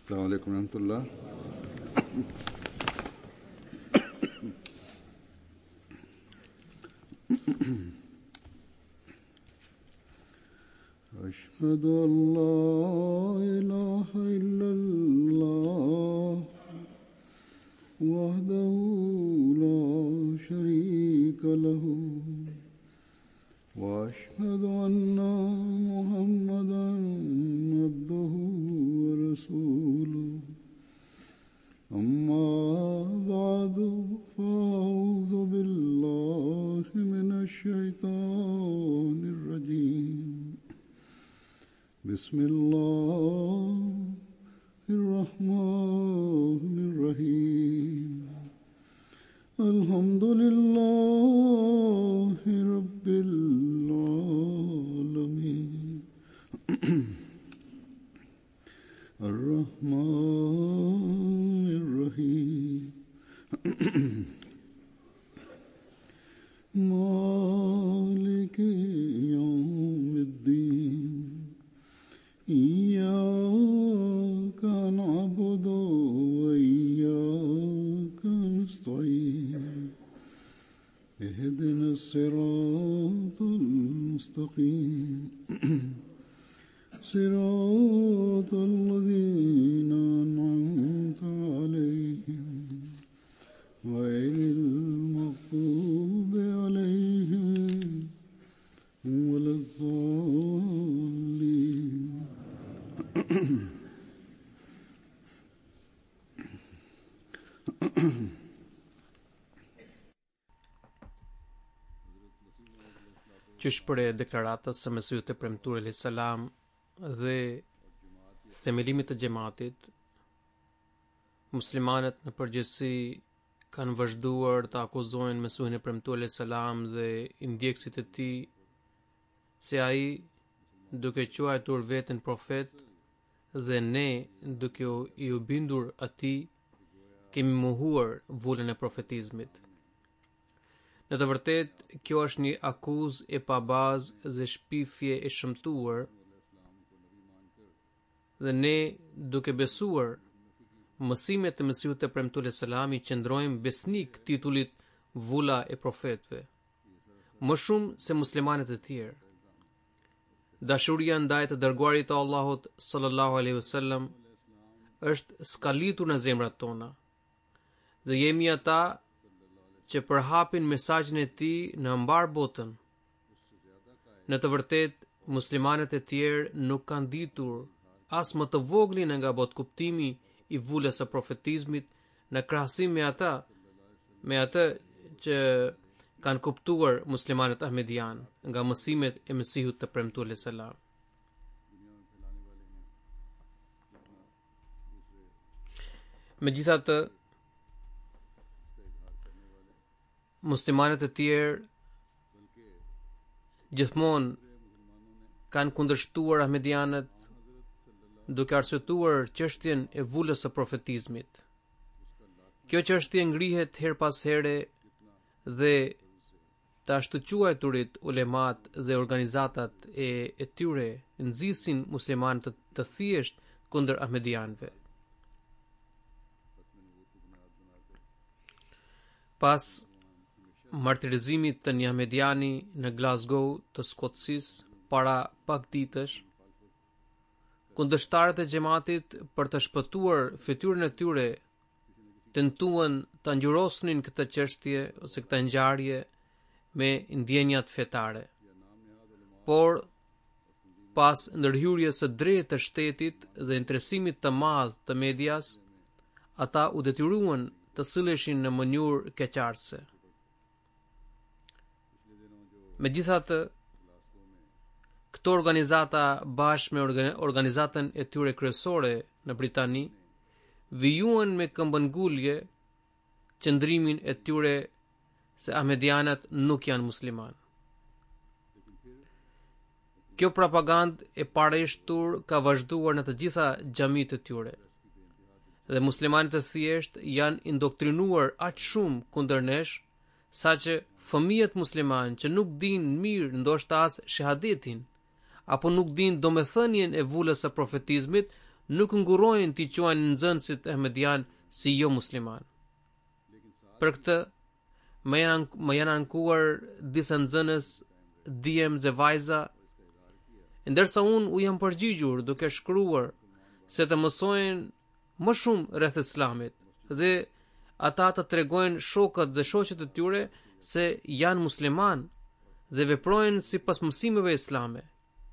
अस्सलाम वालेकुम रहमतुल्लाह। अशहदु अल्ला इलाहा इल्लल्लाह वहदहु ला शरीका लहु व अशहदु अन्ना मुहम्मदन अब्दुहु व रसूलुहु अम्मा बअदु फ़अऊज़ु बिल्लाहि मिनश शैतानिर रजीम बिस्मिल्लाहिर रहमानिर रहीम अल्हम्दुलिल्लाहि रब्बिल आलमीन अर्रहमानिर रहीम मालिकि यौमिद्दीन इय्याका नअबुदु व इय्याका नस्तईन इहदिनस सिरातल मुस्तकीम सिरातल लज़ीना अनअमता अलैहिम गैरिल मग़्दूबि अलैहिम वलद्दाल्लीन। Qysh deklaratës së Mesihut të Premtuar alayhis salam dhe themelimit të xhamatit, muslimanët në përgjithësi kanë vazhduar të akuzojnë Mesihun e Premtuar alayhis salam dhe ndjekësit e tij se ai, duke quajtur veten profet dhe ne duke i bindur atij, kemi mohuar vullën e profetizmit. Në të vërtet, kjo është një akuzë e pabazë dhe shpifje e shëmtuar, dhe ne, duke besuar mësimet e Mesihut të Premtuar alayhis salam, i qëndrojmë besnik titullit vulla e profetëve, më shumë se muslimanët e tjerë. Dashuria ndaj të dërguarit të Allahut sallallahu alaihi wasallam është skalitur në zemrat tona, dhe jemi ata që përhapin mesazhin e tij në mbar botën. Në të vërtet, muslimanët e tjerë nuk kanë ditur as më të voglin nga botkuptimi i vullës së profetizmit në krahasim me atë që kanë kuptuar muslimanët ahmedian nga mësimet e Mesihut të Premtuar alayhis salam. Megjithatë, muslimanët e tjerë gjithmonë kanë kundërshtuar ahmedianët duke arsyetuar çështjen e vullës së profetizmit. Kjo çështje ngrihet her pas here dhe të ashtu quajturit ulemat dhe organizatat e tyre nxisin muslimanët të thjesht kundër ahmedianëve. Pas martirizimit të një ahmediani në Glasgow të Skocisë para pak ditësh, kundërshtarët e xhamatit, për të shpëtuar fytyrën e tyre, tentuan ta ngjyrosnin këtë çështje ose këtë ngjarje me ndjenjat fetare. Por pas ndërhyrjes së drejtë të shtetit dhe interesimit të madh të medias, ata u detyruan të silleshin në mënyrë keqartëse. Megjithatë, këto organizata bashkë me organizatën e tyre kryesore në Britani vijuan me këmbëngulje qëndrimin e tyre se ahmedianët nuk janë musliman. Kjo propagandë e pareshtur ka vazhduar në të gjitha xhamitë e tyre, dhe muslimanët e thjesht janë indoktrinuar aq shumë kundër nesh, saqë fëmijët musliman që nuk dinë mirë ndoshta as shahadetin, apo nuk dinë domethënien e vullës së profetizmit, nuk ngurojnë t'i quajnë nxënësit ahmedian si jo musliman. Për këtë më janë ankuar disa nxënës djem dhe vajza, ndërsa unë u jam përgjigjur duke shkruar se të mësojnë më shumë rreth islamit dhe ata të tregojnë shokët dhe shoqet e tyre se janë musliman dhe veprojnë sipas mësimeve islame.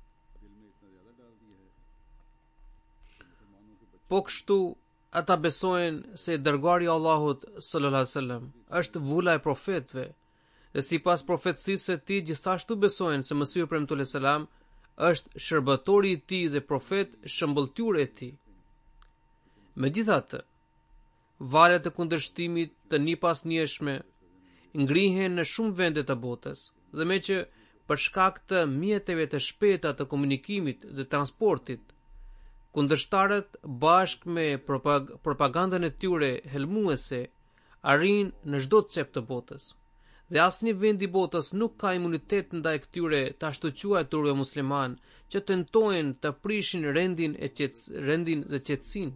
Po kështu ata besojnë se dërguari i Allahut sallallahu alaihi wasallam është vula e profetëve dhe sipas profetësisë së tij gjithashtu besojnë se Mesihu premtuar selam është shërbëtori i tij dhe profet shëmbulltyr e tij. Megjithatë, valët e kundërshtimit të nipasnjëshme ngrihen në shumë vende të botës dhe me që për shkak të mjeteve të shpejta të komunikimit dhe transportit, kundërshtarët bashkë me propagandën e tyre helmuese arrin në çdo cep të botës dhe asnjë vend i botës nuk ka imunitet ndaj këtyre të ashtu quajturve musliman që tentojnë të prishin rendin dhe qetësinë.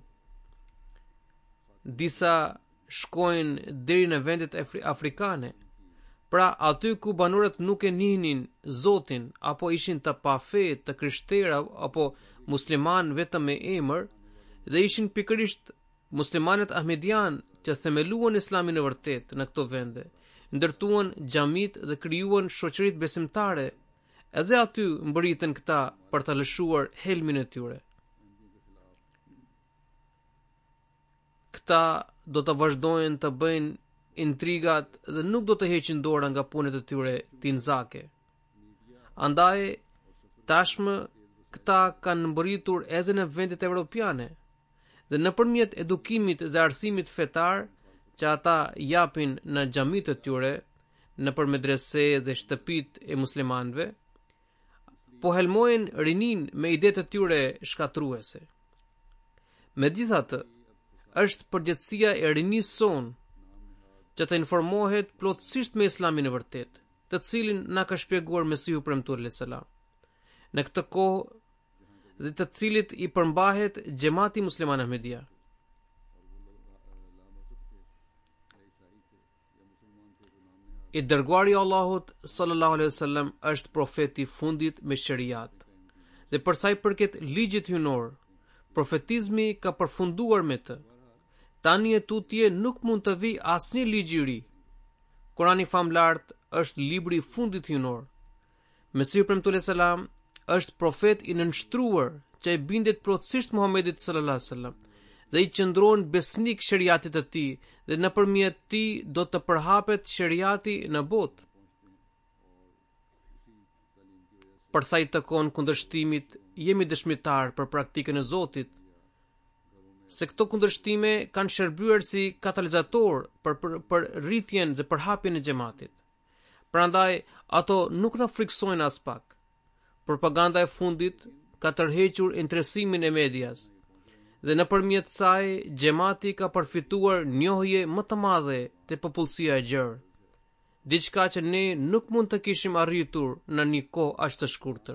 Disa shkojnë deri në vendet afrikane, pra aty ku banorët nuk e njihnin Zotin apo ishin të pafe, të krishterë apo musliman vetëm me emër, dhe ishin pikërisht muslimanët ahmedian që themeluan islamin e vërtet në këto vende, ndërtuan xhamit dhe krijuan shoqëritë besimtare, edhe aty mbërritën këta për të lëshuar helmin e tyre. Këta do të vazhdojnë të bëjnë intrigat dhe nuk do të heqin dorë nga punët e tyre tinzake. Andaj, tashmë këta kanë mbërritur edhe në vendet evropiane dhe nëpërmjet edukimit dhe arsimit fetar që ata japin në xhamit e tyre, nëpër medrese dhe shtëpit e muslimanëve, po helmojnë rinin me idetë e tyre shkatruese. Megjithatë, është përgjegjësia e rinisë son që të informohet plotësisht me islamin e vërtet, të cilin na ka shpjeguar Mesihu premtuar selam, në këtë kohë dhe të cilit i përmbahet xhamati musliman ahmedia. I dërguari i Allahut sallallahu alaihi wasallam është profeti i fundit me shariat. Dhe për sa i përket ligjit hyjnor, profetizmi ka përfunduar me të. Tani e tutje nuk mund të vi asnjë ligj i ri. Kurani famlart është libri i fundit hyjnor. Mesihu premtuar selam është profet i nënshtruar që i bindet plotësisht Muhamedit sallallahu alaihi wasallam dhe i qëndron besnik shariatit të tij dhe nëpërmjet tij do të përhapet shariati në botë. Për sa i takon kundërshtimit, jemi dëshmitar për praktikën e Zotit, se këto kundërshtime kanë shërbyer si katalizator për rritjen dhe përhapjen e xhamatit. Prandaj ato nuk na friksojnë as pak. Propaganda e fundit ka tërhequr interesimin e medias dhe nëpërmjet saj xhamati ka përfituar njohje më të madhe te popullsia e gjerë, diçka që ne nuk mund të kishim arritur në një kohë aq të shkurtër.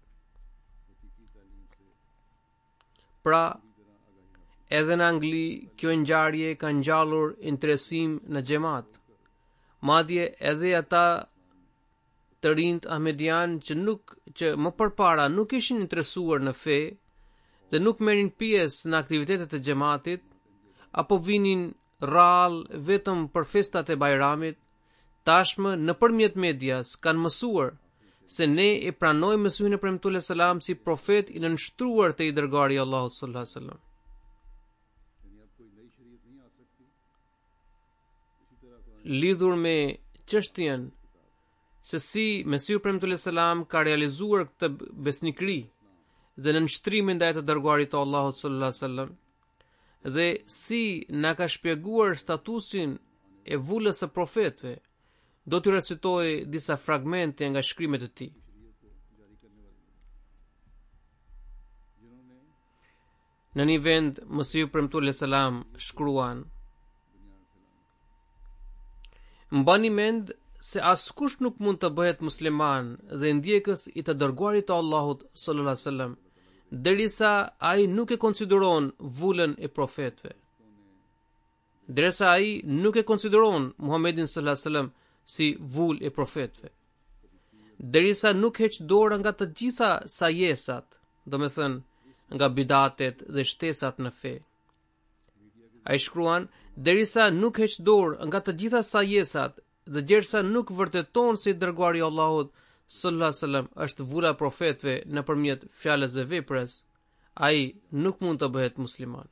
Pra, edhe në Angli kjo ngjarje ka ngjallur interesim në xhamat. Madje edhe ata të rinjt ahmedian që më përpara nuk ishin interesuar në fe dhe nuk merrin pjesë në aktivitetet e xhamatit apo vinin rrallë vetëm për festat e Bajramit, tashmë nëpërmjet medias kanë mësuar se ne e pranojmë Mesihun e premtuar selam si profet i nënshtruar te i dërguari i Allahut sallallahu alaihi wasallam. Lidhur me çështjen se si Mesihu premtuar selam ka realizuar këtë besnikëri dhe nënshtrimin ndaj të dërguarit të Allahut sallallahu alaihi wasallam dhe si na ka shpjeguar statusin e vulës së profetëve, do t'ju recitoj disa fragmente nga shkrimet e tij. Në një vend Mesihu premtuar selam shkruan: Mbani mend se askush nuk mund të bëhet musliman dhe ndjekës i të dërguarit të Allahut sallallahu alaihi wasallam derisa ai nuk e konsideron vullën e profetëve. Derisa ai nuk e konsideron Muhammedin sallallahu alaihi wasallam si vullë e profetëve. Derisa nuk heq dorë nga të gjitha sajesat, domethënë nga bidatet dhe shtesat në fe. Ai shkruan, derisa nuk heq dorë nga të gjitha sajesat dhe derisa nuk vërteton se dërguari i Allahut sallallahu alaihi wasallam është vula e profetëve nëpërmjet fjalës dhe veprës, ai nuk mund të bëhet musliman.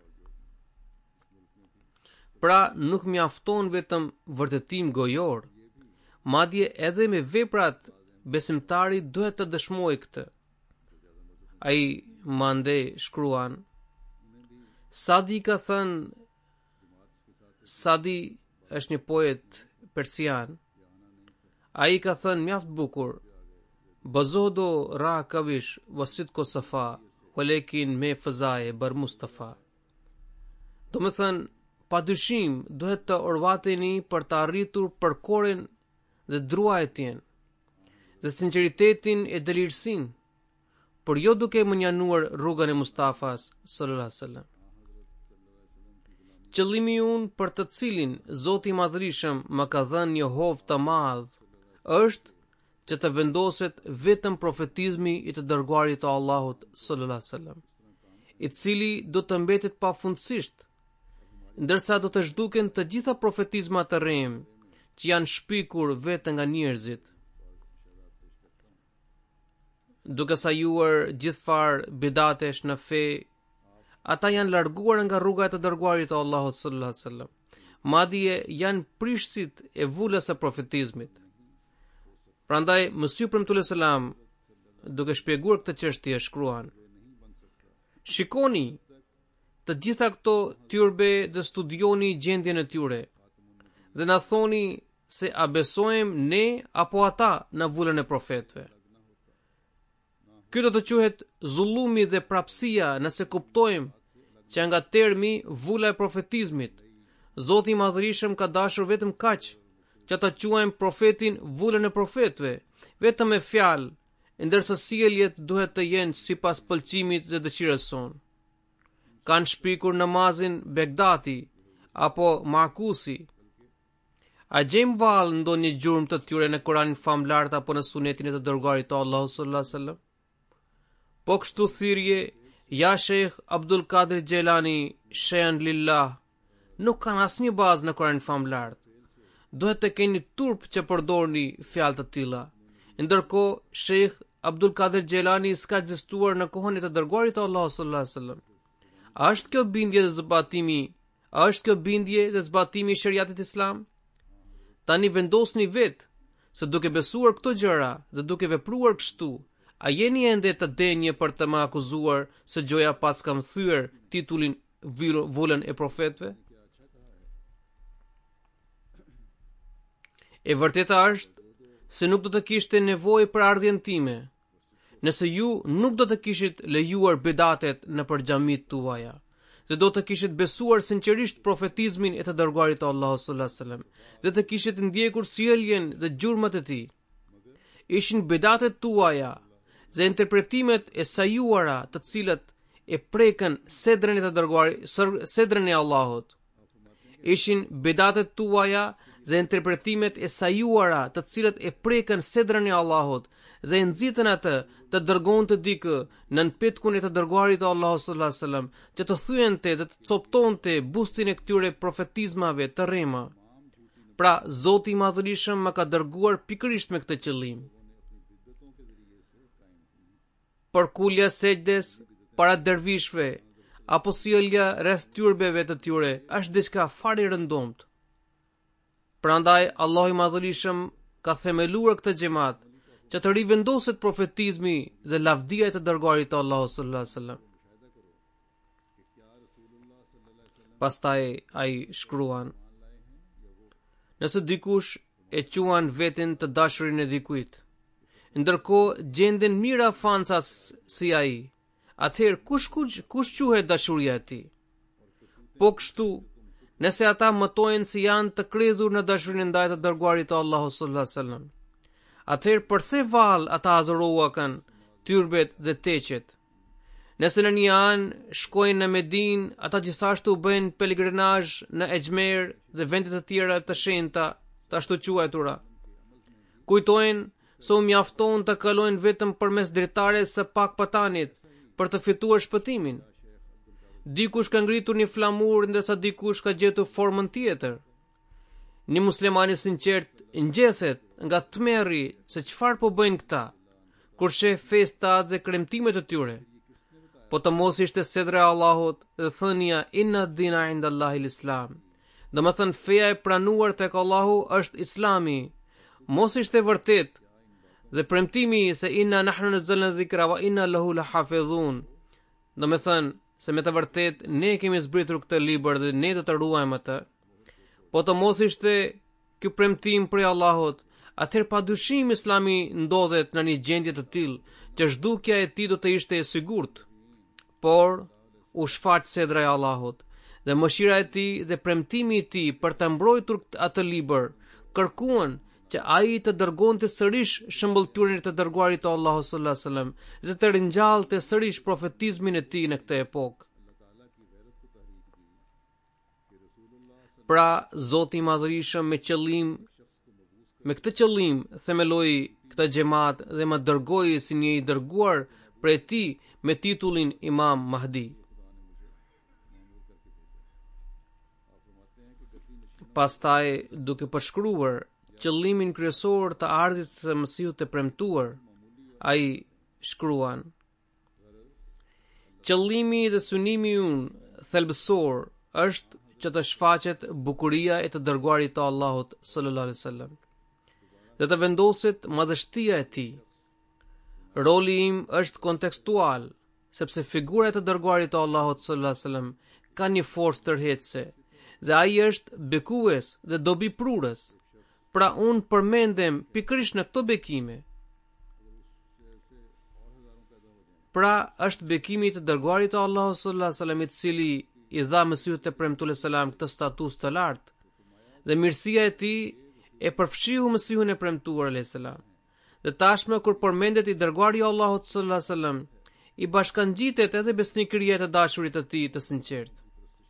Pra nuk mjafton vetëm vërtetim gojor, madje edhe me veprat besimtari duhet të dëshmojë këtë. Ai mande shkruan, Sadi ka thënë, Sadi është një poet persian, ai ka thënë mjaft bukur, bazodo ra kavish wasit ko safa, walekin me fazae bar Mustafa. Do me thënë, pa dyshim duhet të orvateni për të arritur përkorin dhe druajtjen dhe sinceritetin e dëlirësin, por jo duke më njanuar rrugën e Mustafas sallallahu alaihi wasallam. Qëllimi unë për të cilin Zoti i Madhërisëm më ka dhënë një hovë të madh është që të vendoset vetëm profetizmi i të dërguarit të Allahut sallallahu alaihi wasallam, i cili do të mbetet pafundësisht, ndërsa do të zhduken të gjitha profetizmat të rrem që janë shpikur vetë nga njerëzit, duke sajuar gjithfar bidatesh në fe. Ata janë larguar nga rruga e të dërguarit të Allahut sallallahu alaihi wasallam, madje janë prishësit e vulës së profetizmit. Prandaj Mesiju premtues selam, duke shpjeguar këtë çështje, shkruan: Shikoni të gjitha këto tyrbe dhe studioni gjendjen e tyre dhe na thoni se a besojmë ne apo ata në vullën e profetëve. Ky do të quhet zullumi dhe prapësia nëse kuptojmë që nga termi vula e profetizmit, Zoti i Madhërisëm ka dashur vetëm kaq që ta quajmë profetin vulën e profetëve, vetëm me fjalë, ndërsa sjelljet duhet të jenë sipas pëlqimit dhe dëshirës sonë. Kanë shpikur namazin Begdati apo Makusi. A gjejmë vallë ndonjë gjurmë të tyre në Kur'anin famlart apo në Sunetin e të dërguarit të Allahut sallallahu alaihi wasallam? Po kështu thirrje, ja Sheikh Abdul Qadir Gjelani, Shehan Lillah, nuk kanë asnjë bazë në Kur'anin famlart. Duhet të keni turp që përdorni fjalë të tilla. Ndërkohë Sheikh Abdul Qadir Gjelani s'ka ekzistuar në kohën e të dërguarit të Allahut sallallahu alaihi wasallam. A është kjo bindje dhe zbatimi i shariatit islam? Tani vendosni vetë se duke besuar këto gjëra dhe duke vepruar kështu, a jeni ende të denjë për të më akuzuar se gjoja pas kam thyer titullin vullën e profetëve? E vërteta është se nuk do të kishte nevojë për ardhjen time, nëse ju nuk do të kishit lejuar bidatet në xhamit tuaja, dhe do të kishit besuar sinqerisht profetizmin e të dërguarit të Allahut sallallahu alaihi wasallam, dhe të kishit ndjekur sjelljen dhe gjurmët e tij. Ishin bidatet tuaja dhe interpretimet e sajuara të cilat e prekën sedrën e të dërguarit, sedrën e Allahut. Ishin bidatet tuaja dhe interpretimet e sajuara të cilat e prekën sedrën e Allahut dhe e nxitën atë të dërgonte dikë nën petkun e të dërguarit të Allahut sallallahu alaihi wasallam, që të thyente dhe të coptonte bustin e këtyre profetizmave të rrema. Pra Zoti i Madhërisëm më ka dërguar pikërisht me këtë qëllim. Përkulja sejdës para dervishve apo sjellja rreth tyrbeve të tyre është diçka fare e rëndomt. Prandaj Allahu i Madhërisëm ka themeluar këtë xhamat që të rivendoset profetizmi dhe lavdia e të dërguarit të Allahut sallallahu alaihi wasallam. Pastaj ai shkruan: Nëse dikush e quan veten të dashurin e dikujt, ndërkohë gjenden mira fanca si ai, atëherë kush quhet dashuria e tij? Po kështu, nëse ata mëtojnë si janë të kredhur në dashurinë ndaj të dërguarit të Allahut sallallahu alaihi wasallam, atëherë përse vallë ata adhurohuan tyrbet dhe teqet? Nëse në një anë shkojnë në Medinë, ata gjithashtu bëjnë pelegrinazh në Exmer dhe vende të tjera të shenjta, të ashtu quajtura. Kujtojnë se u mjafton të kalojnë vetëm përmes dritares së pak patanit për të fituar shpëtimin. Dikush ka ngritur një flamur, ndërsa dikush ka gjetur formën tjetër. Një musliman i sinqert ngjethet nga tmerri se çfarë po bëjnë këta, kur sheh festat dhe kremtimet e tyre. Po të mos ishte sedra e Allahut dhe thënia inna dina inda Allahi l-Islam. Do më thënë feja e pranuar tek Allahu është Islami. Mos ishte vërtet dhe premtimi se inna nahnu nazzalna dhikra wa inna lahu lahafidhun. Do më thënë se me të vërtet ne kemi zbritur këtë libër dhe ne do të ruajmë atë. Po të mos ishte ky premtim prej Allahut, atëherë padyshim Islami ndodhet në një gjendje të tillë që zhdukja e tij do të ishte e sigurt. Por u shfaq sedra e Allahut dhe mëshira e tij dhe premtimi i tij për të mbrojtur atë libër kërkuan që ai të dërgonte sërish shëmbulltyrin e të dërguarit të Allahut sallallahu alaihi wasallam dhe të ringjallte sërish profetizmin e tij në këtë epokë. Pra Zoti i Madhërisëm me këtë qëllim themeloi këtë xhamat dhe më dërgoi si një i dërguar prej tij me titullin Imam Mahdi. Pastaj, duke përshkruar qëllimin kryesor të ardhjes së Mesihut të premtuar, ai shkruan: Qëllimi dhe synimi ynë thelbësor është që të shfaqet bukuria e të dërguarit të Allahut sallallahu alaihi wasallam dhe të vendoset madhështia e tij. Roli im është kontekstual, sepse figura e të dërguarit të Allahut sallallahu alaihi wasallam ka një forcë tërheqëse dhe ai është bekues dhe dobiprurës. Pra unë përmendem pikërisht në këto bekime. Pra është bekimi i të dërguarit të Allahut sallallahu alaihi wasallam i cili i dha Mesihut të premtuar selam këtë status të lartë dhe mirësia e tij e përfshihu Mesihun e premtuar alayhis salam. Dhe tashmë kur përmendet i dërguari i Allahut sallallahu alaihi wasallam, i bashkangjitet edhe besnikëria e të dashurit të tij të sinqertë.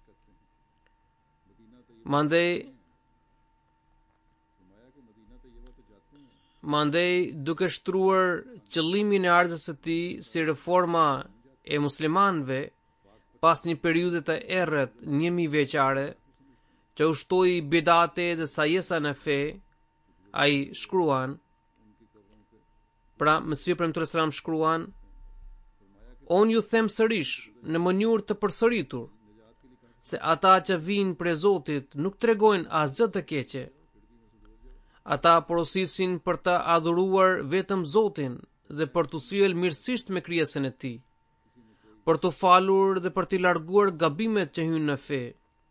Mandej duke shtruar qëllimin e ardhjes së tij si reforma e muslimanëve pas një periudhe të errët 1000 vjeçare, që ushtoi bidate dhe sajesa në fe, ai shkruan, pra Mesihu premtuar selam shkruan: On ju them sërish në mënyrë të përsëritur se ata që vinë prej Zotit nuk tregojnë asgjë të keqe. Ata porosisin për të adhuruar vetëm Zotin dhe për të sjellë mirësisht me krijesën e tij, për të falur dhe për të larguar gabimet që hynë në fe.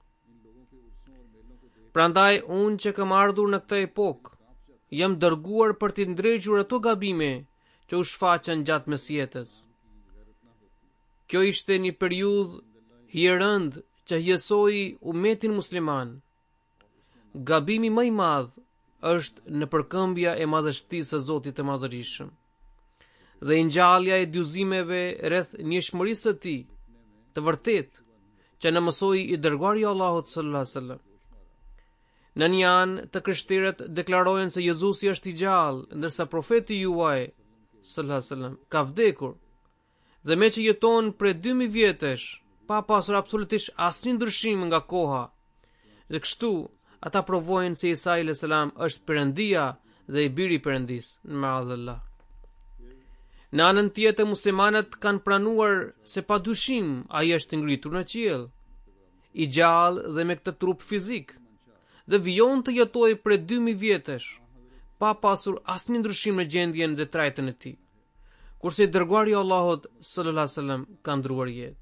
Prandaj unë që kam ardhur në këtë epokë, jam dërguar për të ndrequr ato gabime që u shfaqën gjatë mesjetës. Kjo ishte një periudhë hierënd që hjësoi umetin musliman. Gabimi më i madh është në përkëmbja e madhështisë së Zotit të Madhërisëm dhe ngjallja e dyzimeve rreth njëshmërisë së tij të vërtet që na mësoi i dërguari i Allahut sallallahu alaihi wasallam. Në një anë të krishterët deklarojnë se Jezusi është i gjallë, ndërsa profeti juaj sallallahu alaihi wasallam ka vdekur dhe me që jeton prej 2000 vjetësh pa pasur absolutisht asnjë ndryshim nga koha. Dhe kështu ata provojnë se Isa alayhis salam është Perëndia dhe i biri i Perëndis, ma'adallah. Në anën tjetër muslimanët kanë pranuar se padyshim ai është ngritur në qiell, i gjallë dhe me këtë trup fizik, dhe vijon të jetojë prej 2000 vjetësh pa pasur asnjë ndryshim në gjendjen dhe trajtën e tij, kurse i dërguari i Allahut sallallahu alaihi wasallam ka ndruar jetë.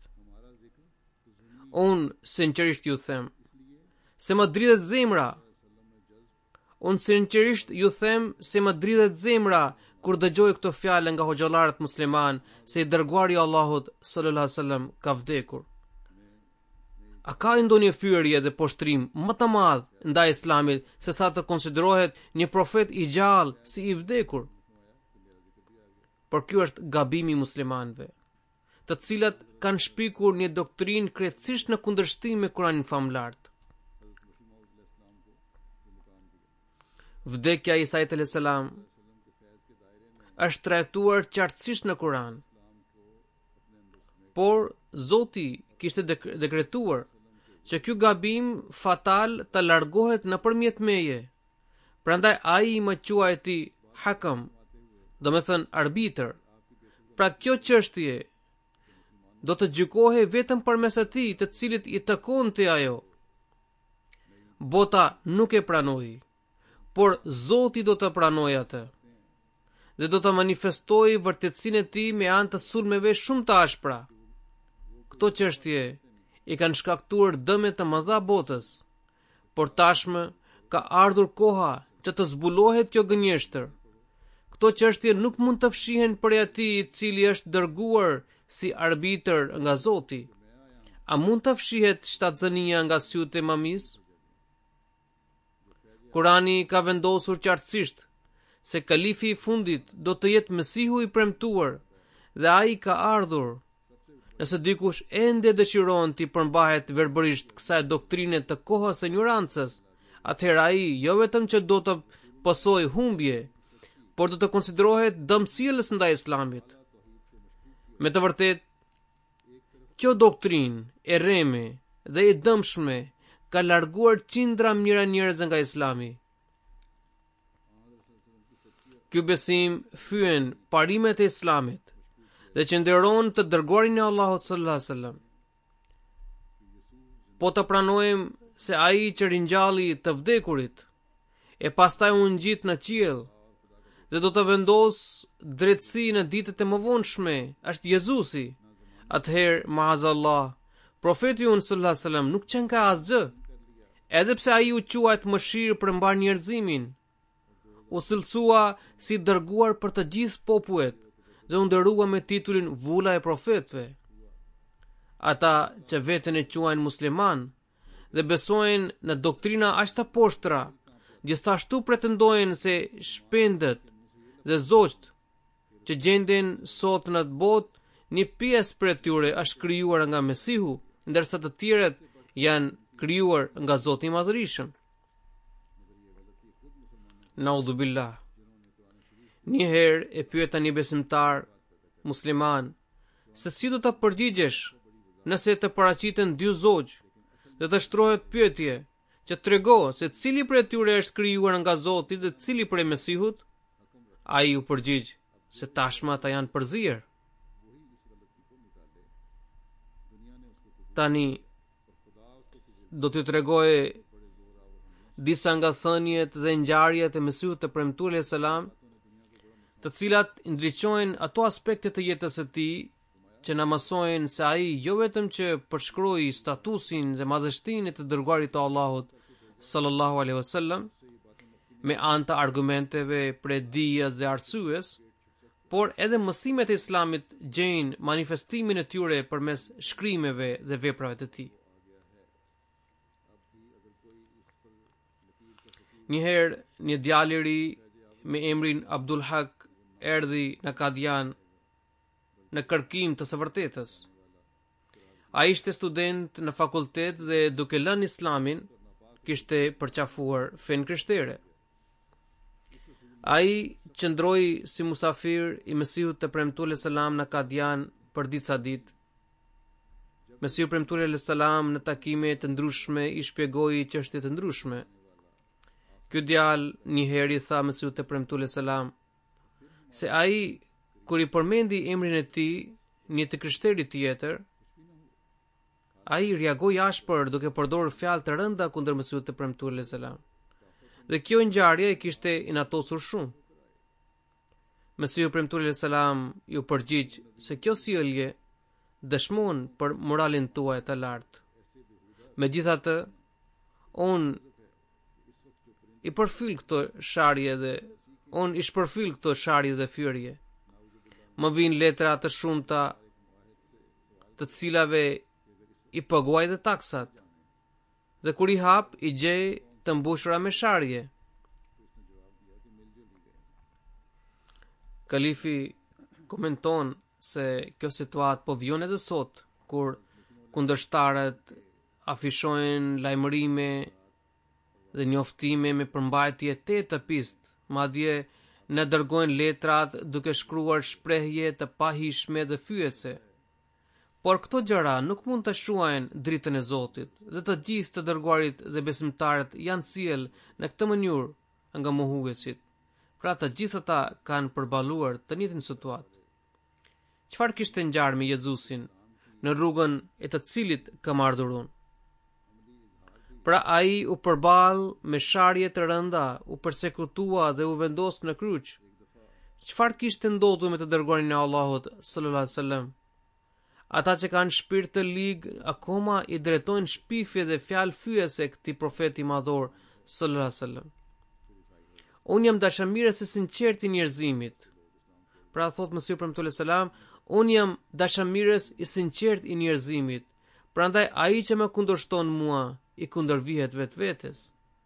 Unë sinqerisht ju them se më dridhet zemra kur dëgjoj këto fjalë nga hoxhallarët musliman se i dërguari i Allahut sallallahu alaihi wasallam ka vdekur. A ka ndonjë fyerje dhe poshtrim më të madh ndaj Islamit se sa të konsiderohet një profet i gjallë si i vdekur? Por ky është gabimi i muslimanëve. të cilat kanë shpikur një doktrinë krejtësisht në kundërshtim me Kur'anin famulart. Vdekja e Isait alayhis salam është trajtuar qartësisht në Kur'an, por Zoti kishte dekretuar që ky gabim fatal të largohet nëpërmjet meje. Prandaj ai më quajti hakam, do me thënë arbitër. Pra kjo çështje do të gjykohej vetëm përmes atij të cilit i takonte ajo. Bota nuk e pranoi, por Zoti do të pranojë atë dhe do të manifestojë vërtetësinë e tij me anë të sulmeve shumë të ashpra. Këto çështje i kanë shkaktuar dëme të mëdha botës, por tashmë ka ardhur koha që të zbulohet kjo gënjeshtër. Këto çështje nuk mund të fshihen prej atij i cili është dërguar si arbitër nga Zoti. A mund të fshihet shtatzënia nga syt e mamis? Kurani ka vendosur qartësisht se kalifi i fundit do të jetë Mesihu i premtuar dhe ai ka ardhur. Nëse dikush ende dëshiron të përmbahet verbërisht kësaj doktrine të kohës së ignorancës, atëherë ai jo vetëm që do të pasojë humbje, por do të konsiderohet dëmsjellës ndaj Islamit. Me të vërtetë, kjo doktrinë e rreme dhe e dëmshme ka larguar qindra mijëra njerëz nga Islami. Ky besim fyen parimet e Islamit dhe që nderon të dërguarin e Allahut sallallahu alaihi wasallam. Po të pranojmë se ai që ringjalli të vdekurit e pastaj u ngjit në qiell dhe do të vendos drejtësi në ditët e mëvonshme është Jezusi, atëherë maazallah, profeti sallallahu alaihi wasallam nuk qen ka asgjë, edhe pse ai u quajt mëshirë për mbar njerëzimin, u cilësua si dërguar për të gjithë popujt dhe u nderua me titullin vula e profetëve. Ata që veten e quajnë musliman dhe besojnë në doktrina aq të poshtra, gjithashtu pretendojnë se shpendet dhe zogjt që gjenden sot në të botë, një pjesë për tyre është krijuar nga Mesihu, ndërsa të tjerët janë krijuar nga Zoti i Madhërisht. Naudhu billah. Një herë e pyeta një besimtar musliman se si do të përgjigjesh nëse të paraqiten dy zogj dhe të shtrohet pyetje që trego se cili prej tyre është krijuar nga Zoti dhe cili prej Mesihut. Ai u përgjigj se tashmë ata janë përzier. Tani do t'ju tregoj disa nga thënjet dhe ngjarjet e Mesihut të premtuar alayhis salam, të cilat ndriçojnë ato aspekte të jetës së tij që na mësojnë se ai jo vetëm që përshkroi statusin dhe madhështinë të dërguarit të Allahut sallallahu alaihi wasallam me anë të argumenteve prej dijes dhe arsyes, por edhe mësimet e Islamit gjejnë manifestimin e tyre përmes shkrimeve dhe veprave të tij. Njëherë një djalë i ri me emrin Abdul Haq erdhi në Kadian në kërkim të së vërtetës. Ai ishte student në fakultet dhe duke lënë Islamin, kishte përqafuar fen krishtere. Ai qëndroi si musafir i Mesihut të premtuar alayhis salam në Kadian për disa ditë. Mesihu premtuar alayhis salam në takime të ndryshme i shpjegoi çështje të ndryshme. Ky djalë një herë i tha Mesihut të premtuar alayhis salam se ai kur i përmendi emrin e tij një të krishterit tjetër, ai reagoi ashpër duke përdorur fjalë të rënda kundër Mesihut të premtuar alayhis salam. Dhe kjo ngjarje e kishte inatosur shumë. Mesihu premtuar alayhis salam ju përgjigj se kjo sjellje dëshmon për moralin tuaj të lartë. Megjithatë, unë i shpërfyll këto sharje dhe fyrje. Më vijnë letra të shumta të cilave i paguaj dhe taksat, dhe kur i hap i gjej të mbushura me sharje. Kalifi komenton se kjo situatë po vjen edhe sot, kur kundërshtarët afishojnë lajmërime dhe njoftime me përmbajtje të etapist, madje në dërgojnë letrat duke shkruar shprehje të pahishme dhe fyese. Por këto gjëra nuk mund të shuajnë dritën e Zotit, dhe të gjithë të dërguarit dhe besimtarët janë sjell në këtë mënyrë nga mohuesit. Pra të gjithë ata kanë përballuar të njëjtin situatë. Çfarë kishte ngjarë me Jezusin në rrugën e të cilit kam ardhur unë? Pra ai u përball me sharje të rënda, u përsekutua dhe u vendos në kryq. Çfarë kishte ndodhur me të dërguarin e Allahut sallallahu alaihi wasallam? Ata që kanë shpirt të ligë akoma i drejtojnë shpifje dhe fjalë fyese këtij profeti madhor sallallahu alaihi wasallam. Unë jam dashamirës i sinqert i njerëzimit. Pra thot Mesih premtues selam, unë jam dashamirës i sinqert i njerëzimit. Prandaj ai që më kundërshton mua i kundërvihet vetvetes.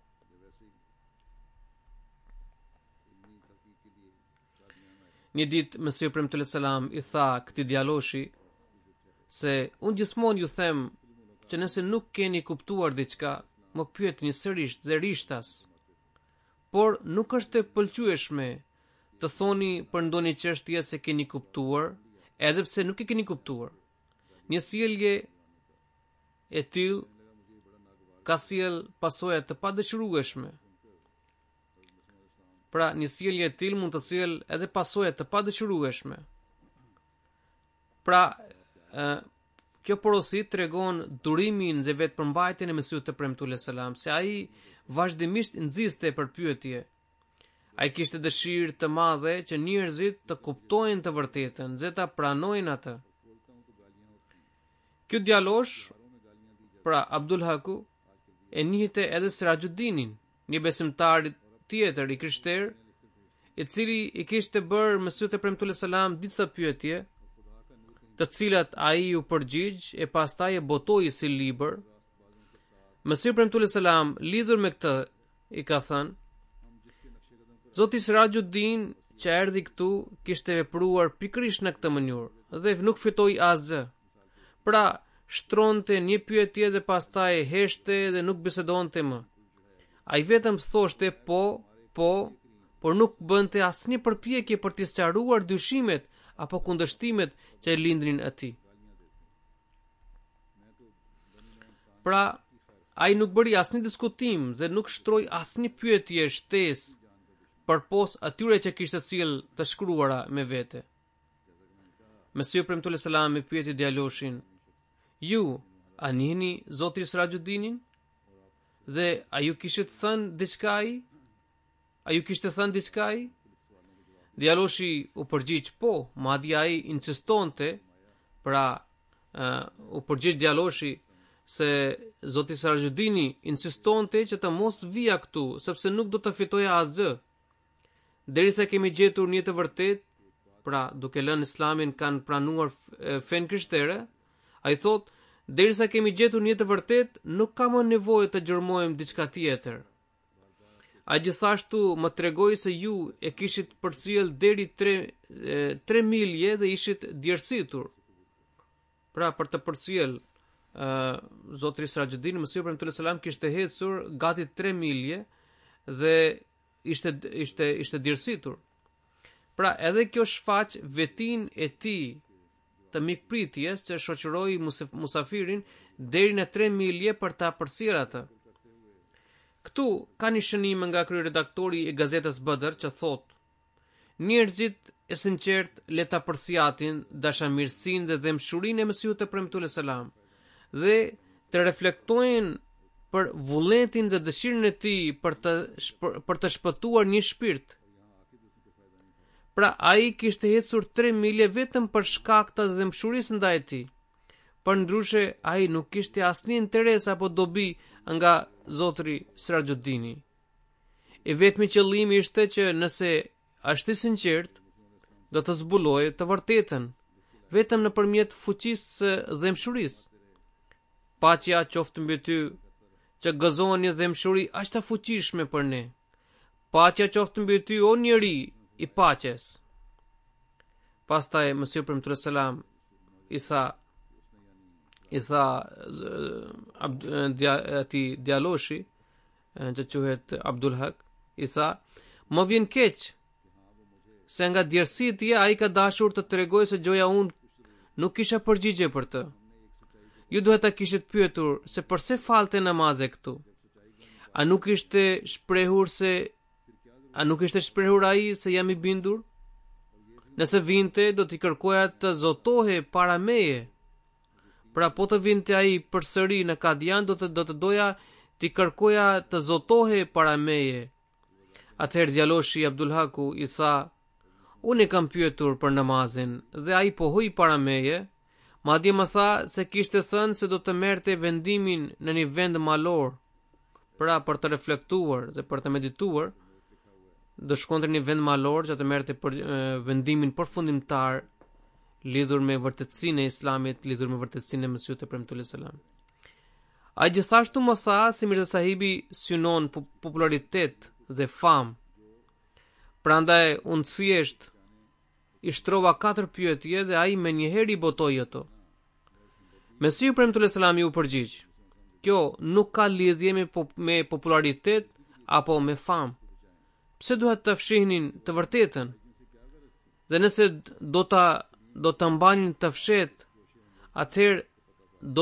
Një ditë Mesih premtues selam i tha këtij djaloshi se unë gjithmonë ju them që nëse nuk keni kuptuar diçka, më pyetni sërish dhe rishtas. Por nuk është e pëlqyeshme të thoni për ndonjë çështje se keni kuptuar, edhe pse nuk e keni kuptuar. Një sjellje e tillë ka sjell pasoja të padëshirueshme. Pra, një sjellje e tillë mund të sjell edhe pasoja të padëshirueshme. Pra, kjo porosi tregon durimin dhe vetëpërmbajtjen e Mesihut të premtues selam, se ai vazhdimisht nxiste për pyetje. Ai kishte dëshirë të madhe që njerëzit të kuptojnë të vërtetën dhe ta pranojnë atë. Ky djalosh, pra Abdul Haku, e njihte edhe Sirajuddinin, një besimtar tjetër i krishterë, i cili i kishte bërë Mesihut të premtues selam disa pyetje, të cilat ai u përgjigj e pastaj e botoi si libër. Mesih premtues selam lidhur me këtë i ka thënë: Zoti Sirajuddin që erdhi këtu kishte vepruar pikërisht në këtë mënyrë dhe nuk fitoi asgjë. Pra, shtronte një pyetje dhe pastaj heshte dhe nuk bisedonte më. Ai vetëm thoshte po, por nuk bënte asnjë përpjekje për të sqaruar dyshimet apo kundërshtimet që lindrin atij. Pra, ai nuk bëri asnjë diskutim dhe nuk shtroi asnjë pyetje shtesë përpos atyre që kishte sjell të shkruara me vete. Mesih premtues selam i pyeti djaloshin: Ju a njihni Zotin Sirajuddinin? Dhe a ju kishte thënë diçka ai? A ju kishte thënë diçka ai? Djaloshi u përgjigj po, madje ai insistonte, pra u përgjigj djaloshi se Zoti Sirajuddini insistonte që të mos vija këtu, sepse nuk do të fitoja asgjë. Derisa kemi gjetur një të vërtet, pra duke lënë Islamin kanë pranuar fen krishtere, ai thot, derisa kemi gjetur një të vërtet, nuk ka më nevojë të gjërmojmë diçka tjetër. A gjithashtu më tregoi se ju e kishit përcjell deri 3 milje dhe ishit djersitur. Pra për të përcjell Zotri Sirajuddin, Mesih premtues selam kishte ecur gati 3 milje dhe ishte djersitur. Pra edhe kjo shfaq vetin e tij të mikpritjes që shoqëroi musafirin deri në 3 milje për ta përcjellë atë. Këtu ka një shënim nga kryeredaktori i gazetës Badr që thot: njerëzit e sinqert le ta përsjatin dashamirësinë dhe dëmshurinë e Mesihut të premtues selam dhe të reflektojnë për vullnetin dhe dëshirën e tij për të shpëtuar një shpirt. Pra ai kishte ecur 3 milje vetëm për shkak të dëmshurisë ndaj tij. Përndryshe ai nuk kishte asnjë interes apo dobi nga Zotri Sirajuddini. E vetmi qëllimi ishte që nëse është i sinqert, do të zbulojë të vërtetën, vetëm nëpërmjet fuqisë së dëmshurisë. Paqja qoftë mbi ty, që gëzon një dëmshuri aq të fuqishme për ne. Paqja qoftë mbi ty o njeri i paqes. Pastaj Mesiu premtuar selam i tha ati djaloshi që quhet Abdul Hak, i tha, më vjen keq se nga djersia e tij ai ka dashur të tregoj se gjoja unë nuk kisha përgjigje për të. Ju duhet ta kishit pyetur se pse falte namaze këtu. A nuk ishte shprehur ai se jam i bindur? Nëse vinte, do t'i kërkoja të zotohe para meje. Pra po të vinte ai përsëri në Kadian, do të doja t'i kërkoja të zotohe para meje. Atëherë djaloshi Abdul Haku i tha, unë e kam pyetur për namazin dhe ai pohoi para meje, madje më tha se kishte thënë se do të merrte vendimin në një vend malor, pra për të reflektuar dhe për të medituar, do shkonte në një vend malor që të merrte vendimin përfundimtar lidhur me vërtetësinë e Islamit, lidhur me vërtetësinë e Mesihut e premtuar selam. Ai gjithashtu më tha se Mirza Sahibi synon popularitet dhe famë. Prandaj unë thjesht i shtrova 4 pyetje dhe ai menjëherë i botoi ato. Mesiu premtuar selam u përgjigj: kjo nuk ka lidhje me popularitet apo me famë. Pse duhet të fshihnin të vërtetën? Dhe nëse do të mbanin të fshet, atëherë do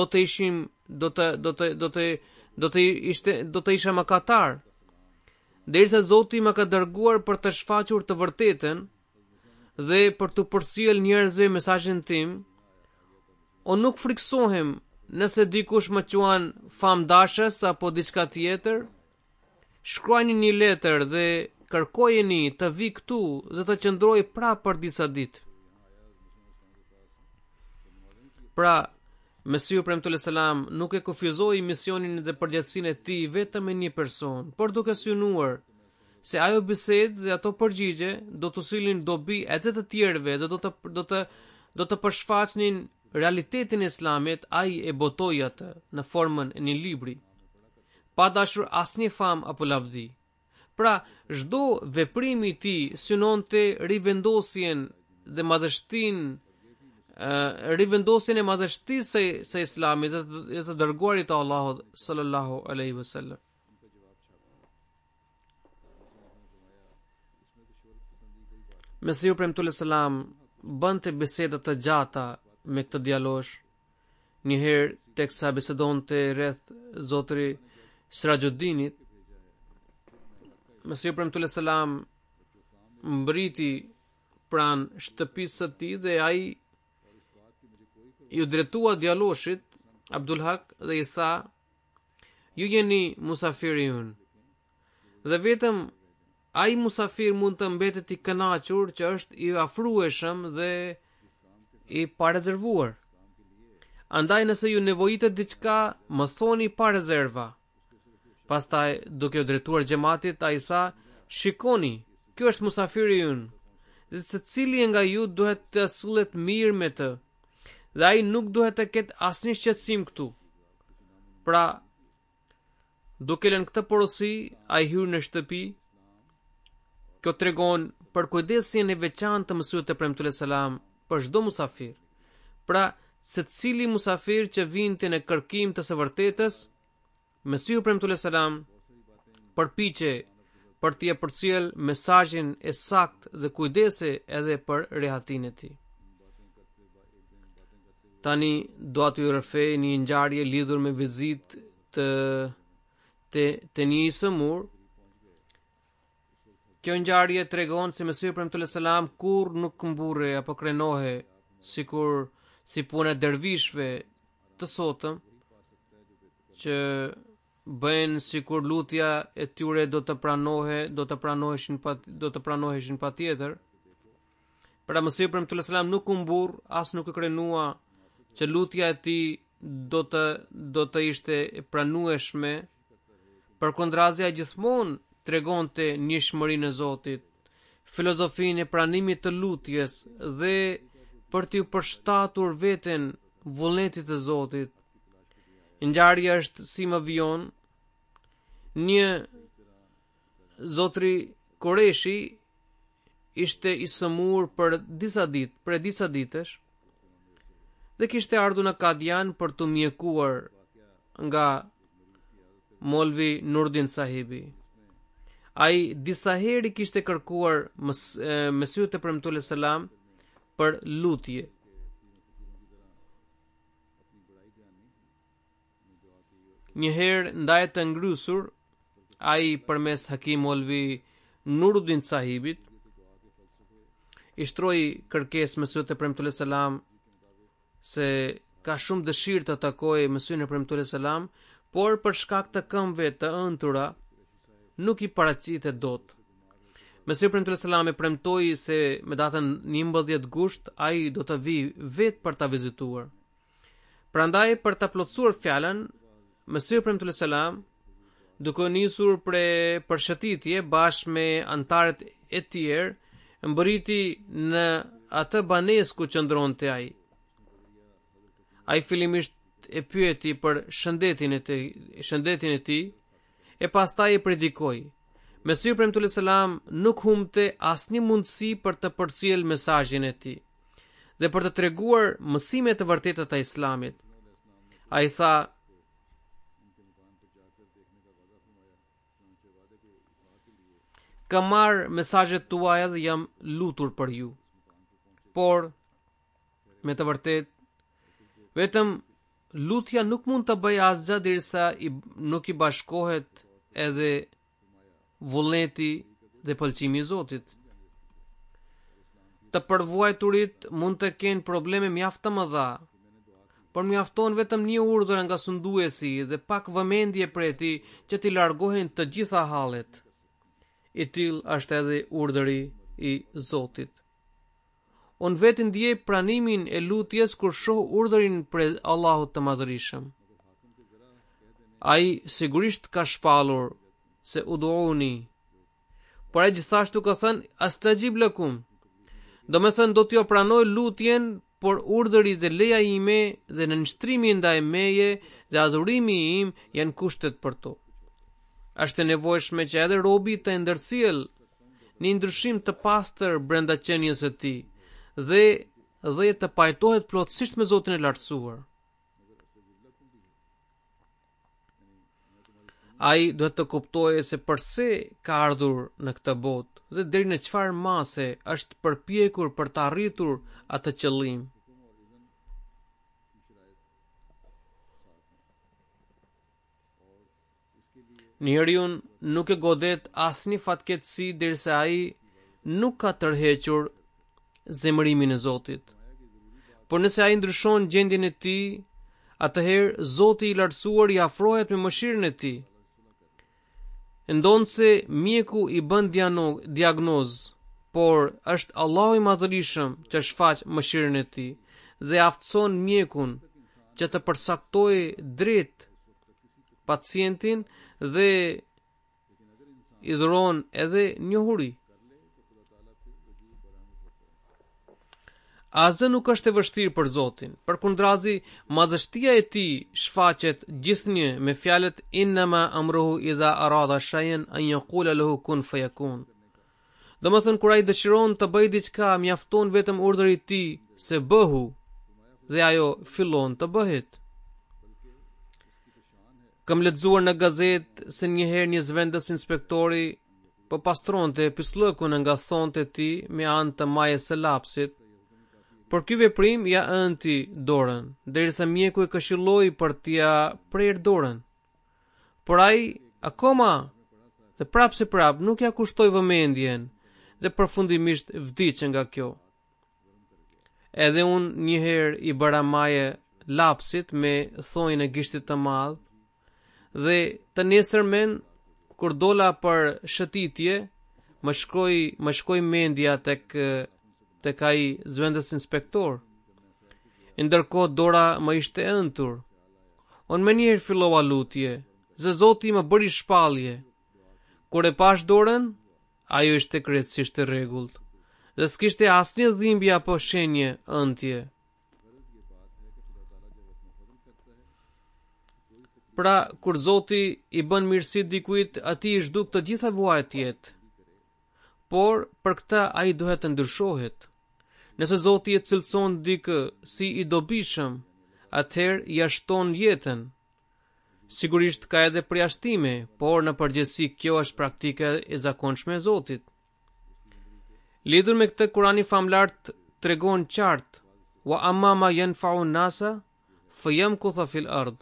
të isha mëkatar. Derisa Zoti më ka dërguar për të shfaqur të vërtetën dhe për të përcjell njerëzve mesazhin tim, unë nuk friksohem nëse dikush më quan famdashës apo diçka tjetër. Shkruajini një letër dhe kërkojeni të vi këtu dhe të qëndroj prapë për disa ditë. Pra, Mesiu premtuar selam nuk e kufizoi misionin dhe përgjegjësinë e tij vetëm me një person, por duke synuar se ajo bisedë dhe ato përgjigje do të sillnin dobi edhe të tjerëve dhe do të përshfaqnin realitetin e Islamit. Ai e botoi atë në formën e një libri, pa dashur asnjë famë apo lavdi. Pra, çdo veprimi i tij synonte rivendosjen dhe rivendosjen e madhështisë së Islamit dhe të dërguarit të Allahut sallallahu alaihi wasallam. Mesiu premtuar selam bënte biseda të gjata me këtë djalosh. Njëherë teksa bisedonte rreth zotëri Sirajuddinit, Mesiu premtuar selam mbriti pranë shtëpisë së tij dhe ai ju drejtua djaloshit Abdul Hak dhe i tha: ju jeni musafiri ynë. Dhe vetëm ai musafir mund të mbetet i kënaqur që është i afrueshëm dhe i parezervuar. Andaj nëse ju nevojitet diçka, më thoni pa rezerva. Pastaj, duke u drejtuar xhamatit, ai tha: shikoni, ky është musafiri ynë, dhe secili nga ju duhet të sillet mirë me të, dhe ai nuk duhet të ketë asnjë shqetësim këtu. Pra, duke lënë këtë porosi, ai hyrë në shtëpi. Kjo tregon për kujdesjen e veçantë të Mesihut të premtuar selam për çdo musafir. Pra, secili musafir që vinte në kërkim të së vërtetës, Mesiu premtuar selam përpiqe për t'i përcjell mesazhin e saktë dhe kujdese edhe për rehatinë e tij. Tani do t'ju rrëfej një ngjarje lidhur me vizitë të një isëmur. Kjo ngjarje tregon se Mesiu premtuar selam kur nuk mburre apo krenohe si puna e dervishëve të sotëm, që bëjnë sikur lutja e tyre do të pranoheshin patjetër. Pra Mesiu premtuar selam nuk u mbur, as nuk e krenua që lutja e tij do të ishte e pranueshme. Përkundrazi ai gjithmonë tregonte njëshmërinë e Zotit, filozofinë e pranimit të lutjes dhe për t'u përshtatur veten vullnetit të Zotit. Ngjarja është si më vjen. Një zotri Koreshi ishte i sëmur për disa ditësh dhe kishte ardhur në Kadian për të mjekuar nga Molvi Nurdin sahibi. Ai disa herë kishte kërkuar Mesihut e premtuar selam për lutje. Një herë ndaje të ngrysur, ai përmes Hakim Molvi Nuruddin sahibit i shtroi kërkesë Mesihut e premtuar selam se ka shumë dëshirë të takojë Mesihun e premtuar selam, por për shkak të këmbëve të ëntura nuk i paraqitet dot. Mesihu premtuar selam e premtoi se me datën 11 gusht ai do të vijë vetë për ta vizituar. Prandaj për ta plotësuar fjalën, Mesihu premtuar selam duke nisur për shëtitje bashkë me antarët e tjerë, mbërriti në atë banesë ku qëndronte ai. Ai fillimisht e pyeti për shëndetin e tij e pastaj e predikoi. Mesihu premtuar selam nuk humbte asnjë mundësi për të përcjellë mesazhin e tij dhe për të treguar mësimet e vërteta të Islamit. Ai tha: "Kam marrë mesazhet tuaja dhe jam lutur për ju. Por me të vërtetë vetëm lutja nuk mund të bëjë asgjë derisa nuk i bashkohet edhe vullneti dhe pëlqimi i Zotit. Të përvojturit mund të kenë probleme mjaft të mëdha, por mjafton vetëm një urdhër nga sunduesi dhe pak vëmendje prej tij që t'i largohen të gjitha hallet. I tillë është edhe urdhëri i Zotit. Unë vetë ndjej pranimin e lutjes kur shoh urdhërin prej Allahut të Madhërisëm. Ai sigurisht ka shpallur se uduuni, por ai gjithashtu ka thënë astajib lakum. Do me thënë do t'jo pranoj lutjen, por urdhëri dhe leja ime dhe nënshtrimi ndaj meje dhe adhurimi im janë kushtet për to. Është e nevojshme që edhe robi të ndërsjellë një ndryshim të pastër brenda qenies së tij dhe të pajtohet plotësisht me Zotin e lartësuar. Ai duhet të kuptojë se pse ka ardhur në këtë botë dhe deri në çfarë mase është përpjekur për të arritur atë qëllim. Njeriu nuk e godet asnjë fatkeqësi derisa ai nuk ka tërhequr zemërimin e Zotit. Por nëse ai ndryshon gjendjen e tij, atëherë Zoti i lartësuar i afrohet me mëshirën e tij. Ndonë se mjeku i bën diagnozë, por është Allahu i Madhërisëm që shfaq mëshirën e tij dhe aftëson mjekun që të përsaktojë drejt pacientin dhe i dhuron edhe njohuri. Asgjë nuk është e vështirë për Zotin. Përkundrazi, madhështia e tij shfaqet gjithnjë me fjalët innama amruhu idha arada shay'an an yaqula lahu kun fayakun. Domethënë kur ai dëshiron të bëjë diçka, mjafton vetëm urdhri i tij se bëhu dhe ajo fillon të bëhet. Kam lexuar në gazetë se njëherë një zëvendës inspektori po pastronte pislëkun nga thonte e tij me anë të majës së lapsit. Por ky veprim ja ënti dorën, derisa mjeku e këshilloi për t'ia prerë dorën. Por ai akoma dhe prap nuk ja kushtoi vëmendjen dhe përfundimisht vdiq nga kjo. Edhe unë njëherë i bëra maje lapsit me thonjën e gishtit të madh dhe të nesërmen kur dola për shëtitje më shkoi mendja tek ai zëvendës inspektor. Ndërkohë dora më ishte ëntur. Unë më njëherë fillova lutje, se Zoti më bëri shpallje. Kur e pash dorën, ajo ishte krejtësisht e rregullt dhe s'kishte asnjë dhimbje apo shenje ëntje. Pra, kur Zoti i bën mirësi dikujt, atij i zhduk të gjitha vuajtjet. por për këtë ai duhet të ndryshohet. Nëse Zoti e cilëson dikë si i dobishëm, atëherë ja shton jetën. Sigurisht ka edhe përjashtime, por në përgjithësi kjo është praktika e zakonshme e Zotit. Lidhur me këtë, Kurani famlar tregon qartë: wa amma ma yanfa'u an-nasa fayamkutha fil ard.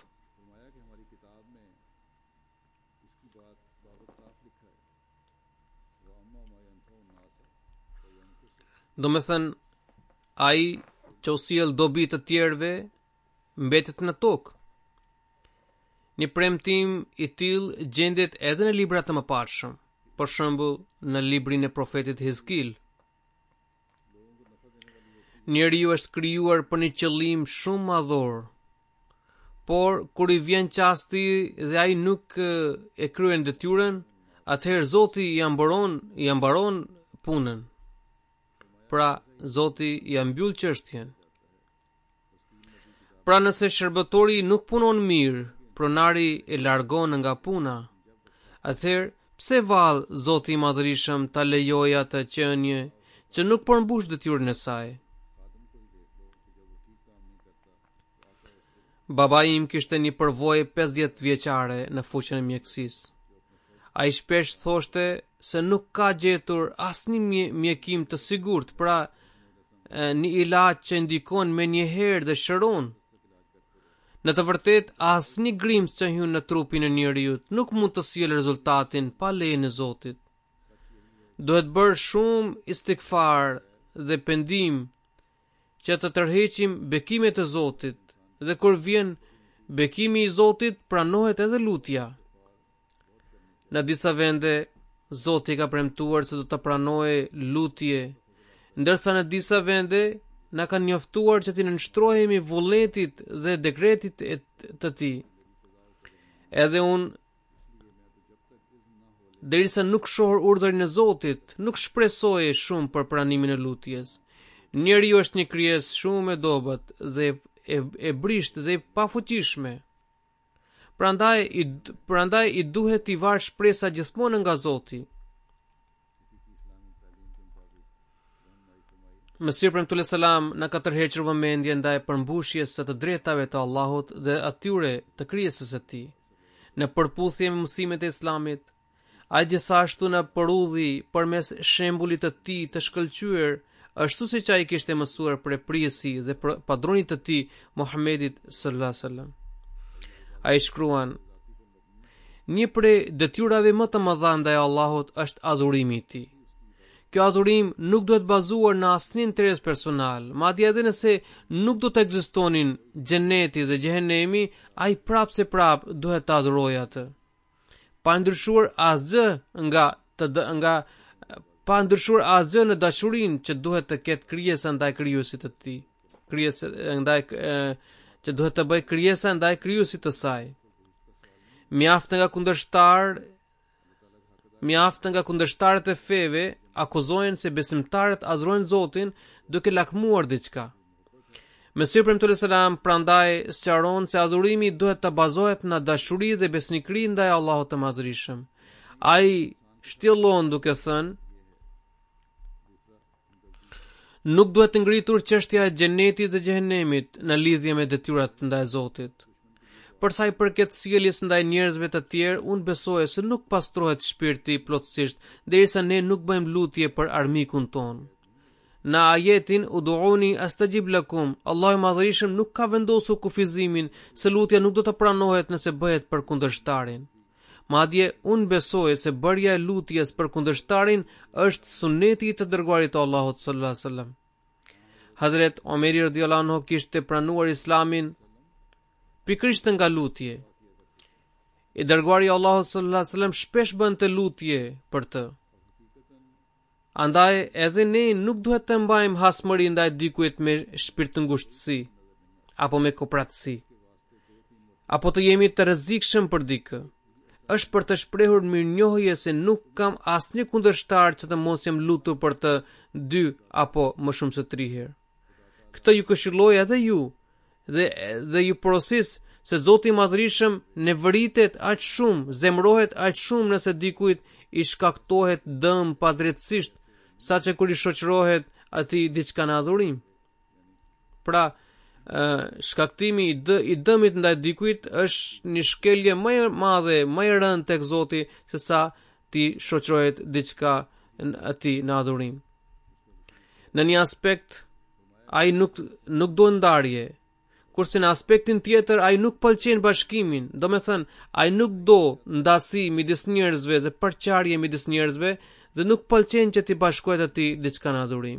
Do me thënë, ai që u sjell dobi të tjerëve mbetet në tokë. Një premtim i tillë gjendet edhe në libra të mëparshëm, për shembull në librin e profetit Hizkil. Njeriu është krijuar për një qëllim shumë madhor, por kur i vjen qasti dhe ai nuk e kryen detyrën, atëherë Zoti i mbaron punën. Pra, Zoti i mbyll çështjen. Pra, nëse shërbëtori nuk punon mirë, pronari e largon nga puna, atëherë pse vallë Zoti i Madhërisëm ta lejojë atë qenie që nuk përmbush detyrën e saj? Babai im kishte një përvojë 50 vjeçare në fuqen e mjekësisë. Ai shpesh thoshte se nuk ka gjetur asnjë mjekim të sigurt, pra një ilaç që ndikon me njëherë dhe shëron. Në të vërtet, asnjë grimc që hyn në trupin e njeriut nuk mund të sjellë rezultatin pa lejen e Zotit. Duhet bërë shumë istikfar dhe pendim që të tërheqim bekimet e Zotit, dhe kur vjen bekimi i Zotit, pranohet edhe lutja. Në disa vende, Zoti ka premtuar se do të pranojë lutje, ndërsa në disa vende na kanë njoftuar që të nënshtrohemi vullnetit dhe dekretit të tij. Edhe unë, derisa nuk shoh urdhrin e Zotit, nuk shpresoj shumë për pranimin e lutjes. Njeriu është një krijesë shumë e dobët dhe e brisht dhe pafuqishme. Prandaj i duhet i varë shpresa gjithmonë nga Zoti. Mesih premtullah selam na ka tërhequr vëmendjen ndaj përmbushjes së të drejtave të Allahut dhe atyre të krijesës së tij. Në përputhje me mësimet e Islamit, ai gjithashtu na porudhi përmes shembullit të tij të shkëlqyer, ashtu siç ai kishte mësuar për prijesi dhe për padronit të tij Muhammedit sallallahu alaihi wasallam. Ai shkruan: një prej detyrave më të mëdha ndaj Allahut është adhurimi i tij. Kjo adhurim nuk duhet bazuar në asnjë interes personal, madje edhe nëse nuk do të ekzistonin xheneti dhe xhehenemi, ai prapse prap duhet të adhurojë atë. Pa ndryshuar asgjë në dashurinë që duhet të ketë krijesa ndaj krijuesit të tij, që duhet të bëj krijesa ndaj krijuesit të saj. Mjaft nga kundërshtarët e feve akuzojnë se besimtarët adhurojnë Zotin duke lakmuar diçka. Mesih premtullah selam prandaj sqaron se adhurimi duhet të bazohet në dashuri dhe besnikëri ndaj Allahut të Madhërisëm. Ai shtjellon duke thënë: nuk duhet të ngritur çështja e xhenetit dhe xhehenemit në lidhje me detyrat ndaj Zotit. Për sa i përket sjelljes ndaj njerëzve të tjerë, unë besoj se nuk pastrohet shpirti plotësisht derisa ne nuk bëjmë lutje për armikun ton. Në ajetin Uduuni astajib lakum, Allahu i Madhërisëm nuk ka vendosur kufizimin se lutja nuk do të pranohet nëse bëhet për kundërshtarin. Madje unë besoj se bërja e lutjes për kundërshtarin është suneti i të dërguarit të Allahut sallallahu alaihi wasallam. Hazret Omeri radhiyallahu anhu kishte pranuar Islamin pikërisht nga lutje. I dërguari i Allahut sallallahu alaihi wasallam shpesh bënte lutje për të. Andaj edhe ne nuk duhet të mbajmë hasmëri ndaj dikujt me shpirtëngushtësi apo me kopratësi, apo të jemi të rrezikshëm për dikë. Është për të shprehur mirënjohje se nuk kam asnjë kundërshtar që të mos jem lutur për të 2 apo më shumë se 3 herë. Këtë ju këshilloj edhe ju dhe ju porosis se Zoti i Madhërisëm nevëritet aq shumë, zemrohet aq shumë nëse dikujt i shkaktohet dëm padrejtësisht, saqë kur i shoqërohet atij diçka në adhurim. Pra, shkaktimi i dëmit ndaj dikujt është një shkelje më e madhe, më e rëndë tek Zoti se sa ti shoqërohet diçka atij në adhurim. Në një aspekt ai nuk do ndarje, kurse në aspektin tjetër ai nuk pëlqen bashkimin, domethënë ai nuk do ndasi midis njerëzve dhe përqarje midis njerëzve dhe nuk pëlqen që ti bashkohet atij diçka në adhurim.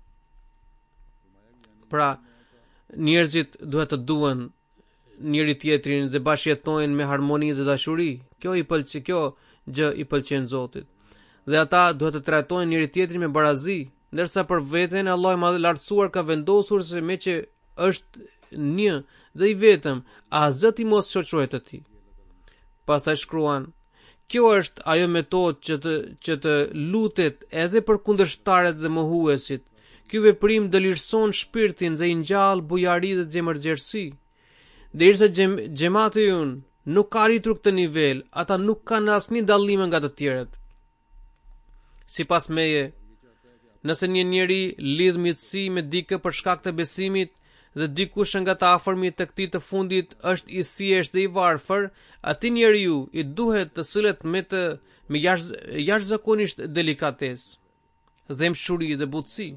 Pra, njerëzit duhet të duan njëri tjetrin dhe bashkëjetojnë me harmoni dhe dashuri. Kjo gjë i pëlqen Zotit. Dhe ata duhet të trajtojnë njëri tjetrin me barazi, ndërsa për veten Allah i Madhëlartësuar ka vendosur se me që është një dhe i vetëm, asgjë ti mos shoqërohet atij. Pastaj shkruan: kjo është ajo metodë që të lutet edhe për kundërshtarët dhe mohuesit. Ky veprim dëlirson shpirtin dhe i ngjall bujari dhe zemërgjerësi. Derisa xhamati ynë nuk ka arritur këtë nivel, ata nuk kanë asnjë dallim nga të tjerët. Sipas meje, nëse një njeri lidh miqësi me dikë për shkak të besimit dhe dikush nga të afërmit të këtij të fundit është i thjeshtë dhe i varfër, atij njeriu i duhet të sillet me jashtëzakonisht delikatesë, dhemshuri dhe butësi.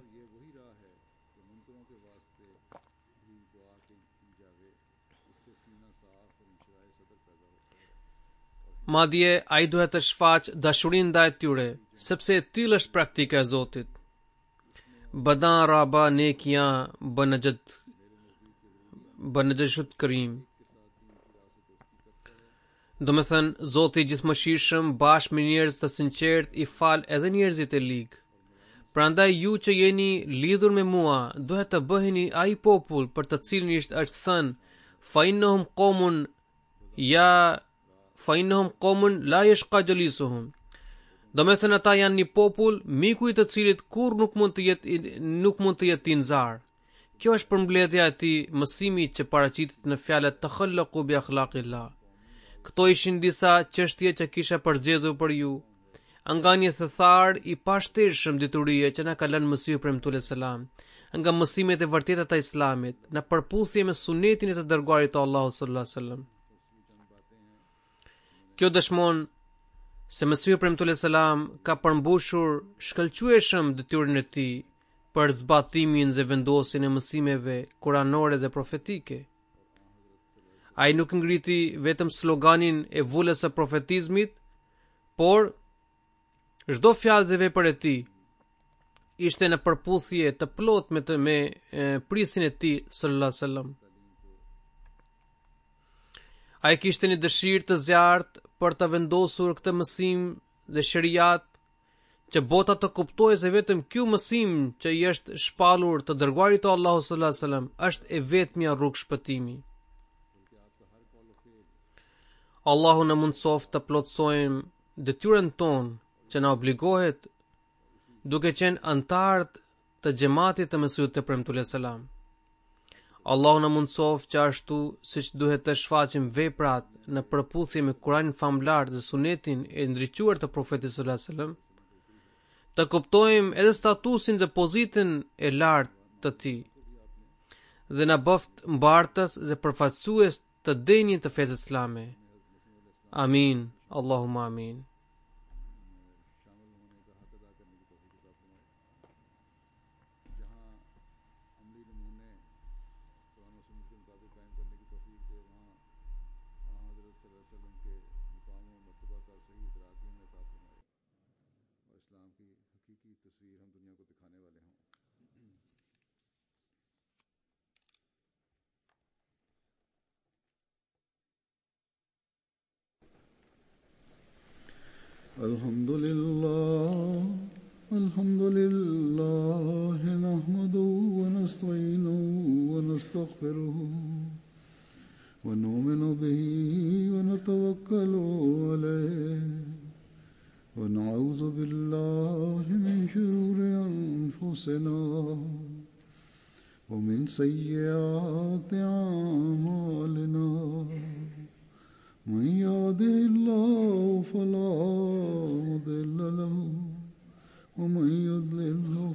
Madje ai duhet të shfaq dashurinë ndaj tyre, sepse e tillë është praktika e Zotit. Badan raba nekiya banajashut karim. Domethënë, Zoti i gjithëmëshirshëm bashkë me njerëz të sinqert i fal edhe njerëzit e ligë. Prandaj ju që jeni lidhur me mua, duhet të bëheni ai popull për të cilin është thënë: fa innahum qawmun la yashqa jalisuhum. Domethënë ata janë një popull, miku i të cilit kur nuk mund të jetë i nzar. Kjo është përmbledhja e tij mësimi që paraqitet në fjalët takhallaqu bi akhlaqillah. Këto ishin disa çështje që kisha përzgjedhur për ju, nga një thethar i pashtershëm diturie që na ka lënë Mesihu premtues selam, nga mësimet e vërteta të Islamit, në përputhje me sunetin e të dërguarit të Allahut sallallahu alaihi wasallam. Kjo dëshmon se Mesihu premtues selam ka përmbushur shkëlqyeshëm detyrën e tij për zbatimin dhe vendosjen e mësimeve kuranore dhe profetike. Ai nuk ngriti vetëm sloganin e vullës së profetizmit, por çdo fjalë dhe vepër e tij ishte në përputhje të plot me prisin e tij sallallahu alaihi wasallam. Ai kishte një dëshirë të zjarrt për të vendosur këtë mësim dhe shariat që bota të kuptojë se vetëm ky mësim që i është shpallur të dërguarit të Allahut sallallahu alaihi wasallam është e vetmja rrugë shpëtimi. Allahu na mundsoft të plotësojmë detyrën tonë që na obligohet duke qenë antarë të xhamatit të Mesihut të premtues selam. Allahu na mundsoft që ashtu siç duhet të shfaqim veprat në përputhje me Kur'anin famlar dhe sunetin e ndriçuar të profetit sallallahu alaihi wasallam, të kuptojmë edhe statusin dhe pozitën e lartë të tij dhe na bëft mbartës dhe përfaqësues të denjë të fesë islame. Amin, Allahumma amin. الحمد لله نحمده ونستعينه ونستغفره ونؤمن به ونتوكل عليه ونعوذ بالله من شرور أنفسنا ومن سيئات أعمالنا من يهده الله فلا مضل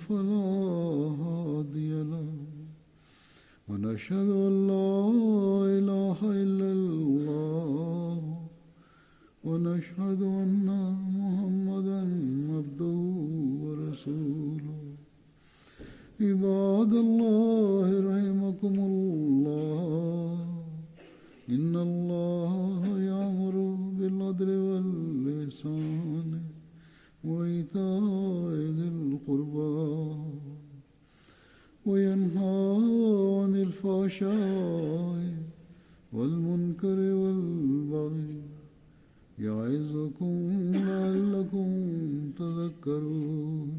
فلا هادي له ونشهد أن لا إله إلا الله ونشهد أن محمدا عبده ورسوله عباد الله رحمكم الله إن الله يأمر بالعدل والإحسان وإيتاء ذي القربى وينهى عن الفحشاء والمنكر والبغي يعظكم لعلكم تذكرون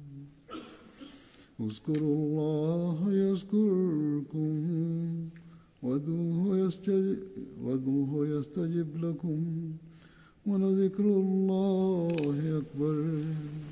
اذكروا الله يذكركم وادعوه يستجب لكم ولذكر الله أكبر